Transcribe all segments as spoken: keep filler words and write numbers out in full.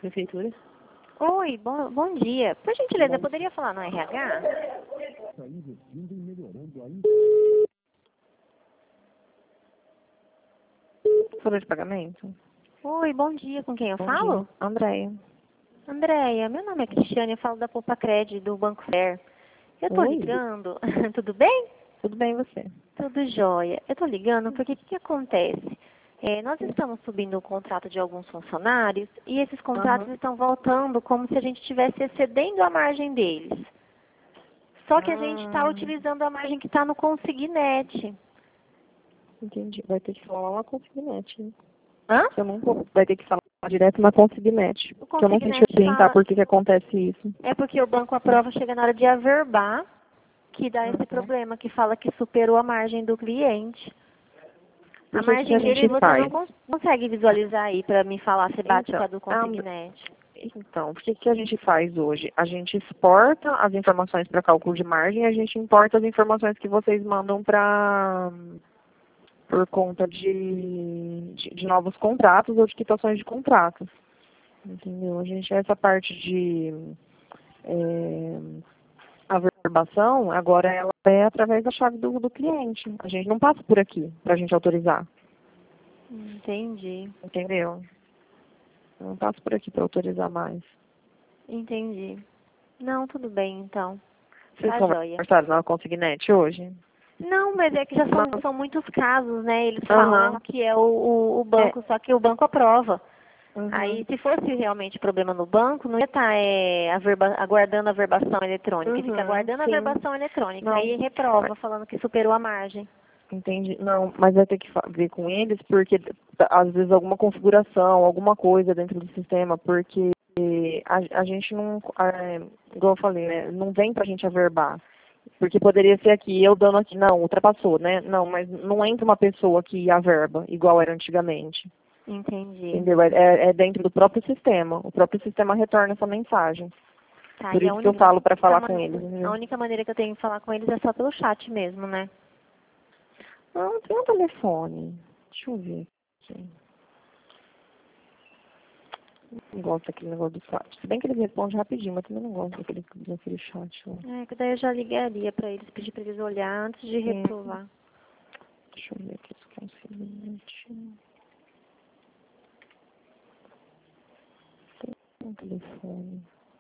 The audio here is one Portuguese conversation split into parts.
Prefeitura. Oi, bom, bom dia. Por gentileza, eu poderia falar no R H? Folha de pagamento? Oi, bom dia. Com quem eu Bom falo? dia. Andréia. Andréia, meu nome é Cristiane, eu falo da Poupa Cred, do Banco Fair. Eu tô Oi. ligando. Tudo bem? Tudo bem, e você? Tudo jóia. Eu tô ligando porque o que, que acontece? É, nós estamos subindo o contrato de alguns funcionários e esses contratos Aham. estão voltando como se a gente estivesse excedendo a margem deles. Só que a gente está Ah, utilizando a margem que está no Consignet. entendi. Vai ter que falar lá na Consignet, né? Hã? Que eu não vou- Vai ter que falar direto na Consignet. O Que eu não sei te Consignet orientar fala, por que que acontece isso. é porque o banco aprova, chega na hora de averbar, que dá esse Uhum. problema, que fala que superou a margem do cliente. A Por que que a margem dele gente você não faz? cons- consegue visualizar aí para me falar se bate com Então, a do a- Consignet. então, o que que a gente faz hoje? A gente exporta as informações para cálculo de margem e a gente importa as informações que vocês mandam para por conta de, de, de novos contratos ou de quitações de contratos. Entendeu? A gente, essa parte de é, averbação, agora ela é através da chave do, do cliente. A gente não passa por aqui para a gente autorizar. Entendi, Entendeu? Eu não passo por aqui para autorizar mais. entendi. Não, tudo bem então. Vocês Tá joia. conversaram na Consignet hoje? Não, mas é que já são, são muitos casos, né? Eles Aham. falam que é o, o, o É. banco, só que o banco aprova. Uhum. Aí, se fosse realmente problema no banco, não ia estar é, averba- aguardando a verbação eletrônica. Ia ficar Uhum, aguardando a sim. verbação eletrônica. Não, Aí reprova, falando que superou a margem. entendi. Não, mas vai ter que fa- ver com eles, porque t- às vezes alguma configuração, alguma coisa dentro do sistema, porque a, a gente não, é, igual eu falei, né, não vem pra gente averbar. Porque poderia ser aqui, eu dando aqui, não, ultrapassou, né? Não, mas não entra uma pessoa que averba, igual era antigamente. Entendi. Entendeu? É, é é dentro do próprio sistema. O próprio sistema retorna essa mensagem. Tá, Por e a isso que eu única, falo para a falar com man- eles. a Entendeu? única maneira que eu tenho de falar com eles é só pelo chat mesmo, né? Não, tem um telefone. Deixa eu ver aqui. Não gosto daquele negócio do chat. Se bem que eles respondem rapidinho, mas também não gosto daquele, daquele chat lá. É, que daí eu já ligaria pra eles, pedir pra eles olhar antes de Sim. reprovar. Deixa eu ver aqui se consigo. Tem um telefone.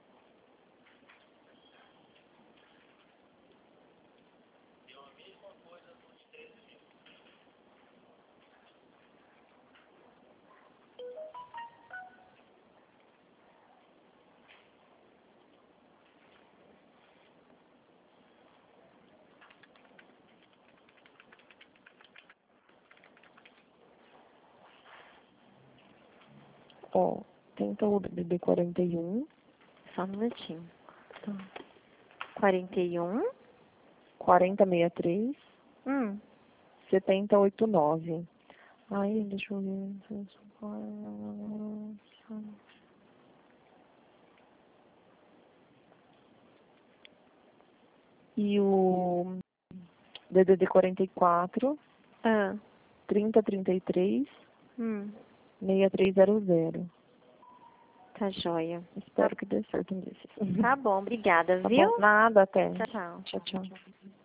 Ó, tenta o D D quarenta e um, Só um minutinho. quarenta e um. quarenta sessenta e três, Hum. setenta e oitenta e nove. Aí, deixa eu ver. E o D D D quarenta e quatro, Ah. trinta trinta e três, Hum. seis três zero zero. Tá joia. Espero que dê certo um desses. Tá bom, obrigada, Tá viu? bom? Nada, até. Tchau, tchau. Tchau, tchau.